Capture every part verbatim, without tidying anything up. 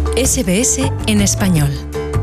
S B S en español.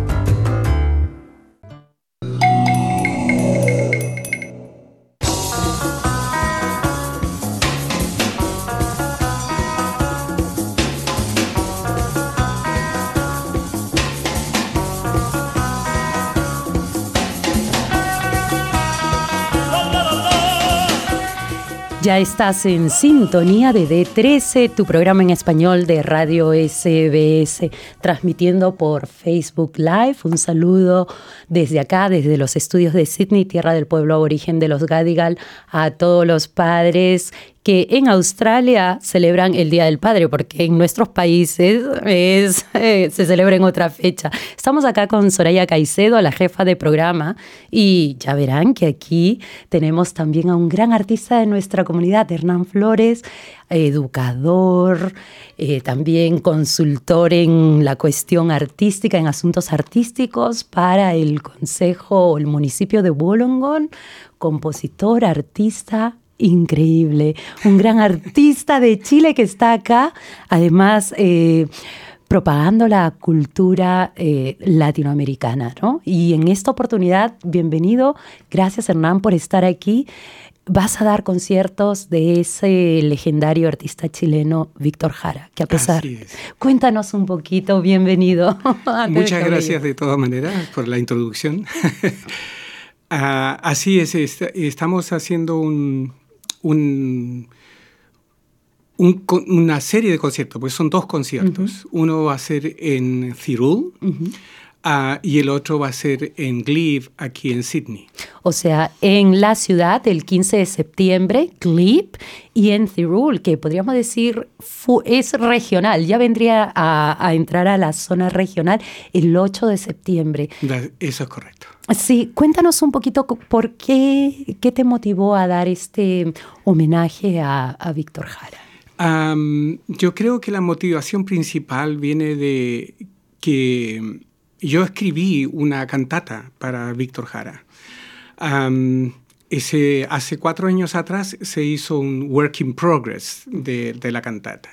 Ya estás en sintonía de D trece, tu programa en español de Radio S B S, transmitiendo por Facebook Live. Un saludo desde acá, desde los estudios de Sydney, tierra del pueblo aborigen de los Gadigal, a todos los padres que en Australia celebran el Día del Padre, porque en nuestros países es, eh, se celebra en otra fecha. Estamos acá con Soraya Caicedo, la jefa de programa, y ya verán que aquí tenemos también a un gran artista de nuestra comunidad, Hernán Flores, educador, eh, también consultor en la cuestión artística, en asuntos artísticos para el Consejo o el municipio de Wollongong, compositor, artista, increíble, un gran artista de Chile que está acá, además eh, propagando la cultura eh, latinoamericana, ¿no? Y en esta oportunidad, bienvenido, gracias Hernán por estar aquí. Vas a dar conciertos de ese legendario artista chileno, Víctor Jara, que a pesar... Así es. Cuéntanos un poquito, bienvenido. Muchas gracias de todas maneras por la introducción. uh, así es, est- estamos haciendo un... Un, un, una serie de conciertos, porque son dos conciertos. Uh-huh. Uno va a ser en Thirroul uh-huh. uh, y el otro va a ser en Glebe, aquí en Sydney. O sea, en la ciudad el quince de septiembre, Glebe, y en Thirroul, que podríamos decir fu- es regional, ya vendría a, a entrar a la zona regional el ocho de septiembre. Eso es correcto. Sí, cuéntanos un poquito por qué, qué te motivó a dar este homenaje a, a Víctor Jara. Um, yo creo que la motivación principal viene de que yo escribí una cantata para Víctor Jara. Um, ese, hace cuatro años atrás se hizo un work in progress de, de la cantata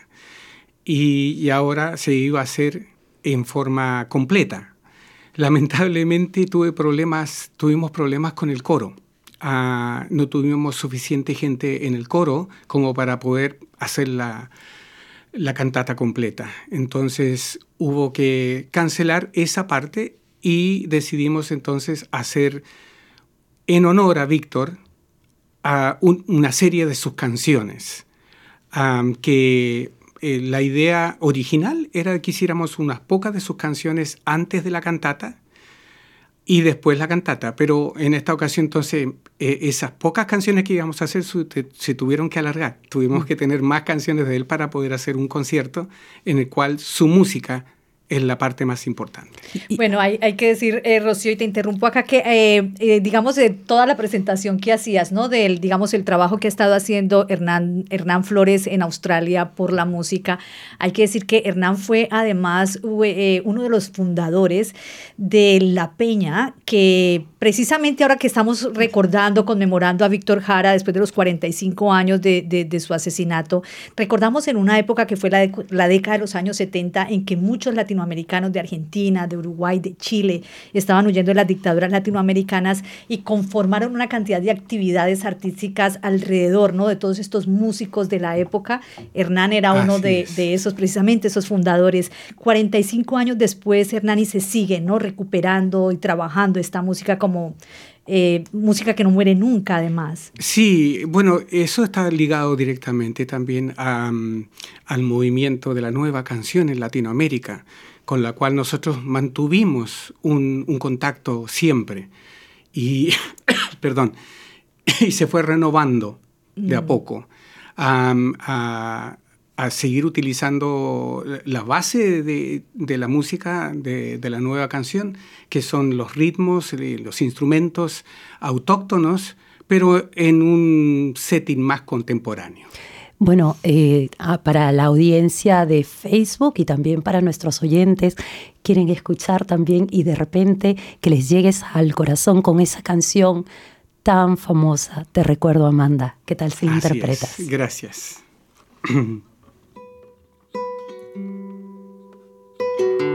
y, y ahora se iba a hacer en forma completa. Lamentablemente tuve problemas, tuvimos problemas con el coro. Uh, no tuvimos suficiente gente en el coro como para poder hacer la, la cantata completa. Entonces hubo que cancelar esa parte y decidimos entonces hacer en honor a Víctor uh, un, una serie de sus canciones um, que... Eh, la idea original era que hiciéramos unas pocas de sus canciones antes de la cantata y después la cantata, pero en esta ocasión entonces eh, esas pocas canciones que íbamos a hacer su, te, se tuvieron que alargar. Tuvimos mm. que tener más canciones de él para poder hacer un concierto en el cual su música es la parte más importante. Bueno, hay, hay que decir, eh, Rocío, y te interrumpo acá, que eh, eh, digamos de toda la presentación que hacías, ¿no? Del, digamos, el trabajo que ha estado haciendo Hernán, Hernán Flores en Australia por la música. Hay que decir que Hernán fue además eh, uno de los fundadores de La Peña, que precisamente ahora que estamos recordando, conmemorando a Víctor Jara después de los cuarenta y cinco años de, de, de su asesinato, recordamos en una época que fue la, de, la década de los años setenta en que muchos latinoamericanos de Argentina, de Uruguay, de Chile, estaban huyendo de las dictaduras latinoamericanas y conformaron una cantidad de actividades artísticas alrededor, ¿no? De todos estos músicos de la época. Hernán era uno de, de esos, precisamente esos fundadores. cuarenta y cinco años después, Hernán y se sigue, ¿no? Recuperando y trabajando esta música como eh, música que no muere nunca, además. Sí, bueno, eso está ligado directamente también a, um, al movimiento de la nueva canción en Latinoamérica, con la cual nosotros mantuvimos un, un contacto siempre y, perdón, y se fue renovando de a poco um, a, a seguir utilizando la base de, de la música de, de la nueva canción, que son los ritmos, los instrumentos autóctonos, pero en un setting más contemporáneo. Bueno, eh, para la audiencia de Facebook y también para nuestros oyentes, quieren escuchar también y de repente que les llegues al corazón con esa canción tan famosa, Te recuerdo, Amanda. ¿Qué tal si la interpretas? Es. Gracias.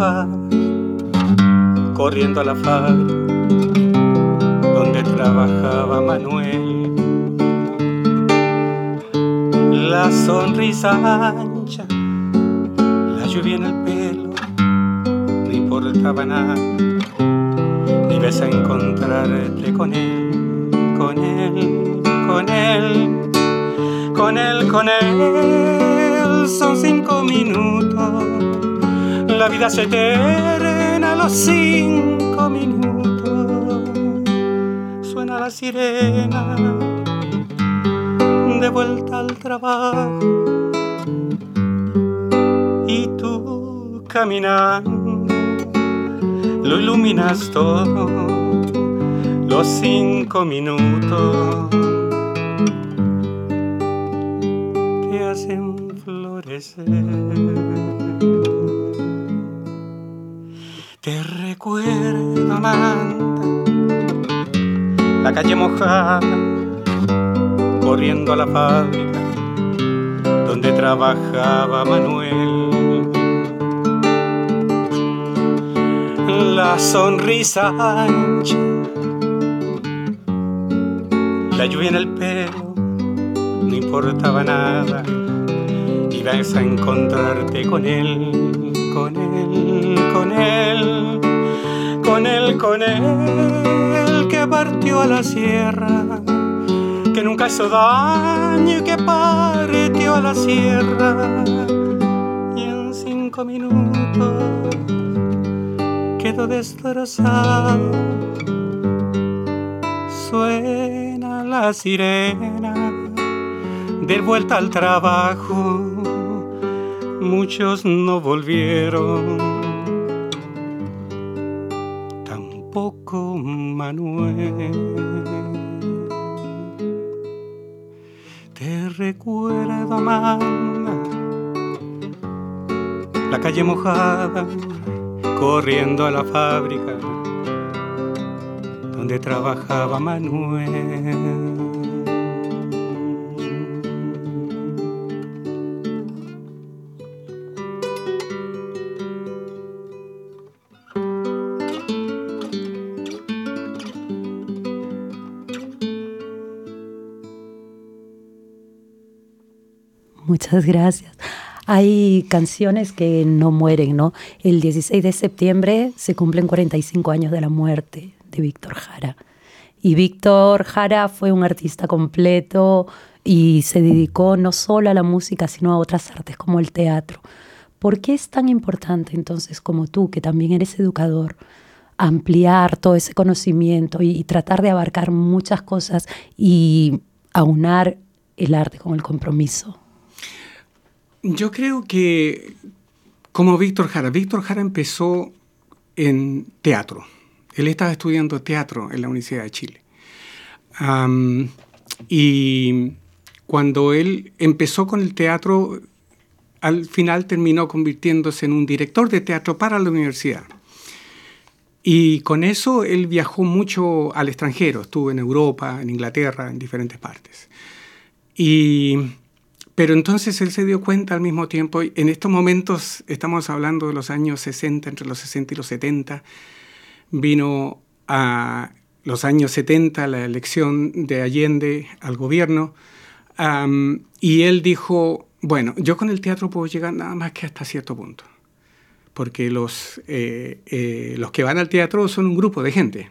mojada, corriendo a la fábrica donde trabajaba Manuel. La sonrisa ancha, la lluvia en el pelo, no importaba nada. Ibas a encontrarte con él, con él, con él, con él, con él. Son cinco minutos, la vida se eterna a los cinco minutos. Suena la sirena, de vuelta al trabajo, y tú caminando lo iluminas todo, los cinco minutos te hacen florecer. Te recuerdo, Amanda, la calle mojada, corriendo a la fábrica donde trabajaba Manuel. La sonrisa ancha, la lluvia en el pelo, no importaba nada. Ibas a encontrarte con él, con él, con él, con él, con él, que partió a la sierra, que nunca hizo daño y que partió a la sierra. Y en cinco minutos quedó destrozado. Suena la sirena, de vuelta al trabajo. Muchos no volvieron, tampoco Manuel. Te recuerdo, Amanda, la calle mojada, corriendo a la fábrica donde trabajaba Manuel. Muchas gracias. Hay canciones que no mueren, ¿no? El dieciséis de septiembre se cumplen cuarenta y cinco años de la muerte de Víctor Jara. Y Víctor Jara fue un artista completo y se dedicó no solo a la música, sino a otras artes como el teatro. ¿Por qué es tan importante entonces, como tú, que también eres educador, ampliar todo ese conocimiento y, y tratar de abarcar muchas cosas y aunar el arte con el compromiso? Yo creo que, como Víctor Jara, Víctor Jara empezó en teatro. Él estaba estudiando teatro en la Universidad de Chile. Um, y cuando él empezó con el teatro, al final terminó convirtiéndose en un director de teatro para la universidad. Y con eso él viajó mucho al extranjero. Estuvo en Europa, en Inglaterra, en diferentes partes. Y... Pero entonces él se dio cuenta al mismo tiempo, en estos momentos estamos hablando de los años sesenta, entre los sesenta y los setenta, vino a los años setenta la elección de Allende al gobierno, um, y él dijo, bueno, yo con el teatro puedo llegar nada más que hasta cierto punto, porque los, eh, eh, los que van al teatro son un grupo de gente.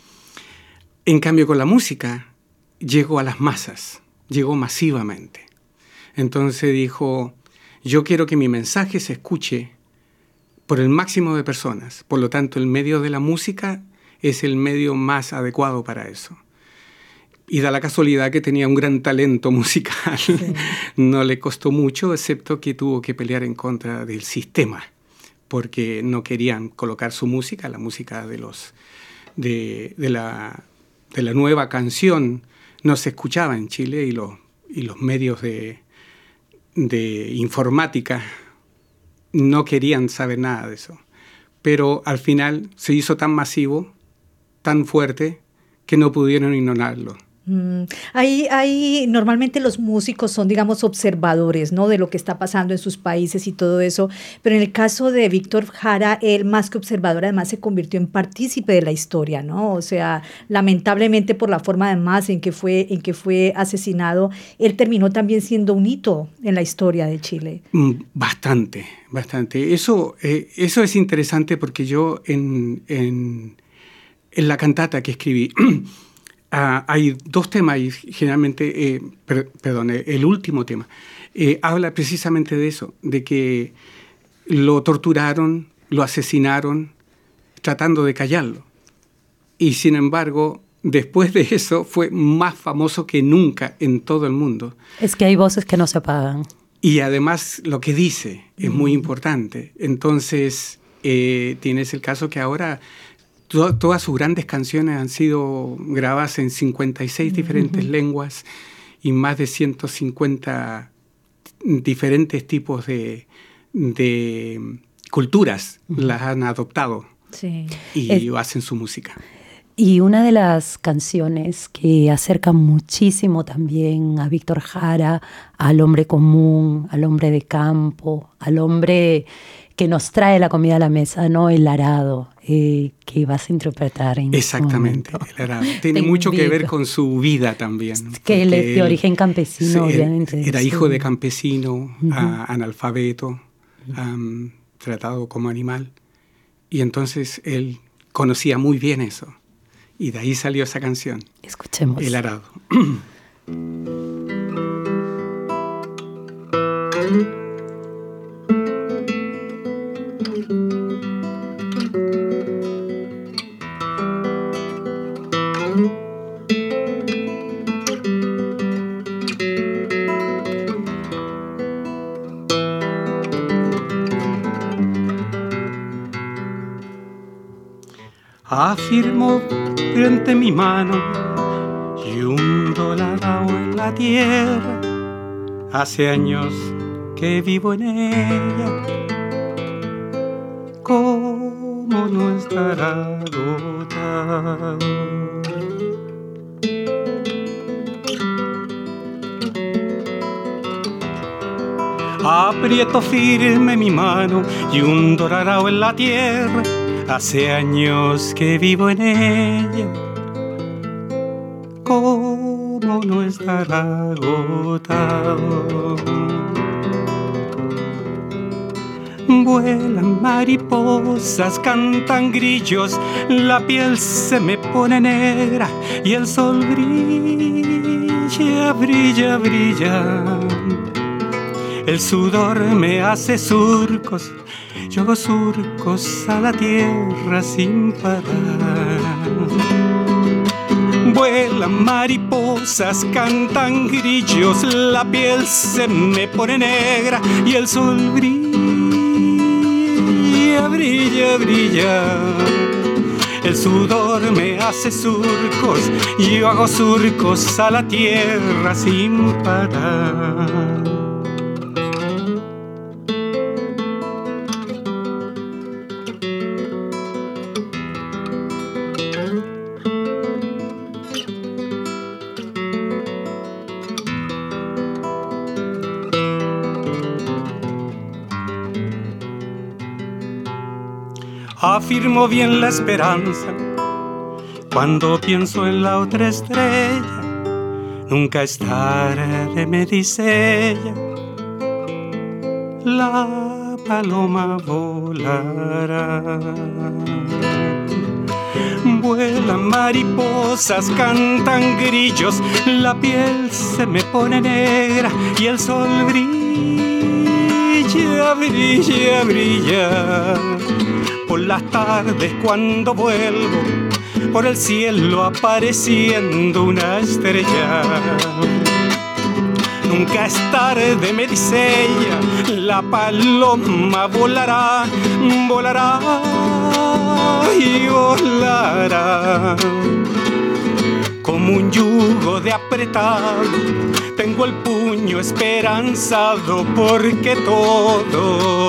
En cambio, con la música llegó a las masas, llegó masivamente. Entonces dijo, yo quiero que mi mensaje se escuche por el máximo de personas. Por lo tanto, el medio de la música es el medio más adecuado para eso. Y da la casualidad que tenía un gran talento musical. Sí. No le costó mucho, excepto que tuvo que pelear en contra del sistema, porque no querían colocar su música, la música de, los, de, de, la, de la nueva canción, no se escuchaba en Chile, y, lo, y los medios de... de informática no querían saber nada de eso. Pero al final se hizo tan masivo, tan fuerte, que no pudieron ignorarlo. Mm, ahí, ahí normalmente los músicos son, digamos, observadores, ¿no? De lo que está pasando en sus países y todo eso, pero en el caso de Víctor Jara, él más que observador, además se convirtió en partícipe de la historia, ¿no? O sea, lamentablemente por la forma además en que fue, en que fue asesinado, él terminó también siendo un hito en la historia de Chile. Bastante, bastante. Eso, eh, eso es interesante porque yo en, en, en la cantata que escribí, Uh, hay dos temas y generalmente, eh, per, perdón, el último tema eh, habla precisamente de eso, de que lo torturaron, lo asesinaron tratando de callarlo. Y sin embargo, después de eso fue más famoso que nunca en todo el mundo. Es que hay voces que no se apagan. Y además lo que dice es muy importante. Entonces, eh, tienes el caso que ahora todas sus grandes canciones han sido grabadas en cincuenta y seis diferentes uh-huh. lenguas y más de ciento cincuenta diferentes tipos de, de culturas uh-huh. las han adoptado sí. y es, hacen su música. Y una de las canciones que acerca muchísimo también a Víctor Jara, al hombre común, al hombre de campo, al hombre que nos trae la comida a la mesa, ¿no? El arado, eh, que vas a interpretar en Exactamente, este el arado. Tiene Te mucho invito. que ver con su vida también. Que él es de origen campesino, él, obviamente. Era sí. hijo de campesino, uh-huh. uh, analfabeto, um, tratado como animal. Y entonces él conocía muy bien eso. Y de ahí salió esa canción. Escuchemos. El arado. Afirmo frente mi mano y un dólar en la tierra. Hace años que vivo en ella. ¿Cómo no estará agotado? Aprieto firme mi mano y un dorado en la tierra. Hace años que vivo en ella. ¿Cómo no estará agotado? Vuelan mariposas, cantan grillos, la piel se me pone negra y el sol brilla, brilla, brilla. El sudor me hace surcos, yo hago surcos a la tierra sin parar. Vuelan mariposas, cantan grillos, la piel se me pone negra y el sol brilla, brilla, brilla. El sudor me hace surcos, yo hago surcos a la tierra sin parar. Afirmo bien la esperanza cuando pienso en la otra estrella. Nunca es tarde, me dice ella. La paloma volará. Vuelan mariposas, cantan grillos, la piel se me pone negra y el sol brilla, brilla, brilla. Por las tardes cuando vuelvo, por el cielo apareciendo una estrella. Nunca es tarde, me dice ella, la paloma volará, volará y volará. Como un yugo de apretado, tengo el puño esperanzado porque todo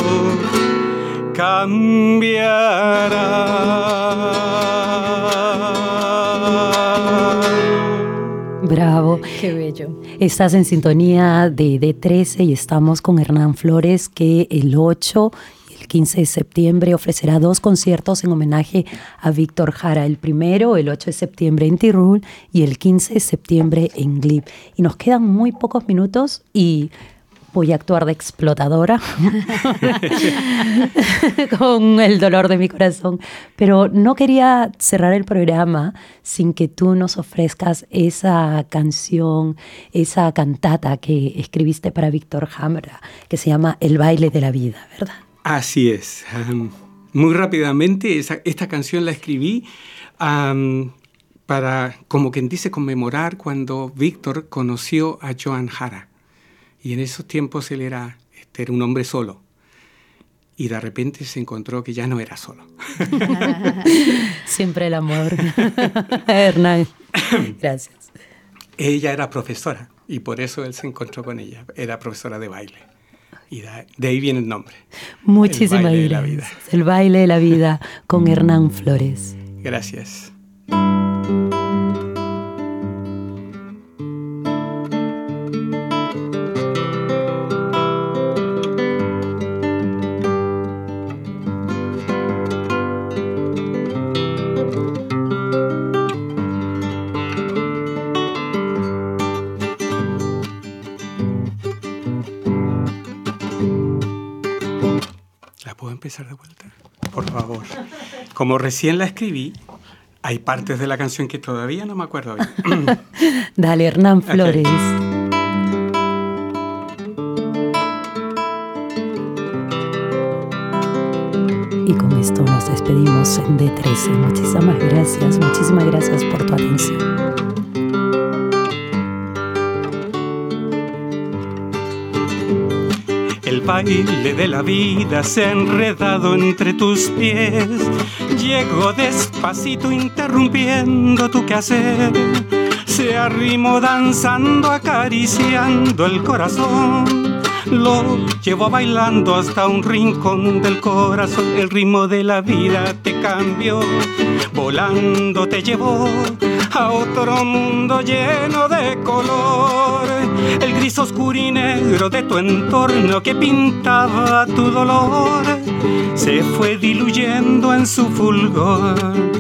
cambiará. Bravo. Qué bello. Estás en sintonía de D trece y estamos con Hernán Flores, que el ocho y el quince de septiembre ofrecerá dos conciertos en homenaje a Víctor Jara. El primero, el ocho de septiembre en Tirul y el quince de septiembre en Glip. Y nos quedan muy pocos minutos y voy a actuar de explotadora con el dolor de mi corazón. Pero no quería cerrar el programa sin que tú nos ofrezcas esa canción, esa cantata que escribiste para Víctor Jara, que se llama El baile de la vida, ¿verdad? Así es. Um, muy rápidamente, esa, esta canción la escribí um, para, como quien dice, conmemorar cuando Víctor conoció a Joan Jara. Y en esos tiempos él era, este, era un hombre solo. Y de repente se encontró que ya no era solo. Siempre el amor. Hernán, gracias. Ella era profesora y por eso él se encontró con ella. Era profesora de baile. Y de, de ahí viene el nombre. Muchísimas el baile gracias. De la vida. El baile de la vida con Hernán Flores. Gracias. Empezar de vuelta, por favor. Como recién la escribí, hay partes de la canción que todavía no me acuerdo bien. Dale, Hernán Flores. Okay. Y con esto nos despedimos en D trece. Muchísimas gracias, muchísimas gracias por tu atención. El baile de la vida se ha enredado entre tus pies. Llegó despacito interrumpiendo tu quehacer. Se arrimó danzando, acariciando el corazón. Lo llevó bailando hasta un rincón del corazón. El ritmo de la vida te cambió, volando te llevó a otro mundo lleno de color. El gris oscuro y negro de tu entorno que pintaba tu dolor se fue diluyendo en su fulgor.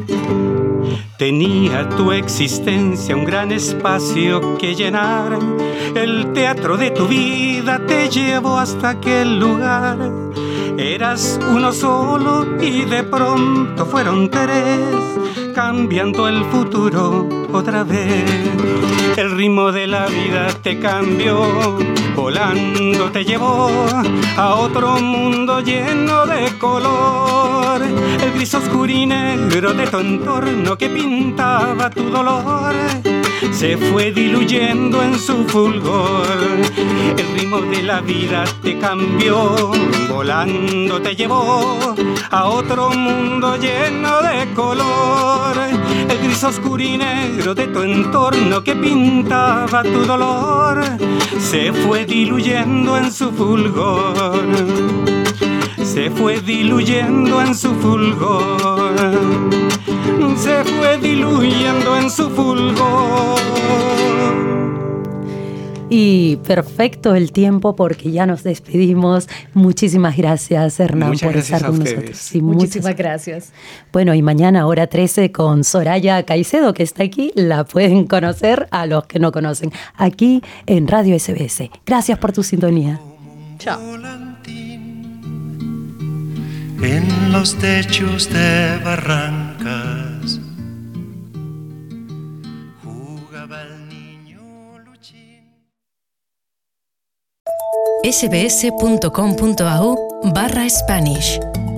Tenía tu existencia un gran espacio que llenar. El teatro de tu vida te llevó hasta aquel lugar. Eras uno solo y de pronto fueron tres, cambiando el futuro otra vez. El ritmo de la vida te cambió, volando te llevó a otro mundo lleno de color. El gris oscuro y negro de tu entorno que pintaba tu dolor se fue diluyendo en su fulgor. El ritmo de la vida te cambió, volando te llevó a otro mundo lleno de color. El gris oscuro y negro de tu entorno que pintaba tu dolor se fue diluyendo en su fulgor. Se fue diluyendo en su fulgor. Se fue diluyendo en su fulgor. Y perfecto el tiempo porque ya nos despedimos. Muchísimas gracias, Hernán, muchas por gracias estar con ustedes. nosotros. Sí, muchísimas muchas gracias. Bueno, y mañana hora trece con Soraya Caicedo, que está aquí. La pueden conocer a los que no conocen, aquí en Radio S B S. Gracias por tu sintonía. Chao. En los techos de barrancas jugaba el niño Luchín. sbs.com.au barra Spanish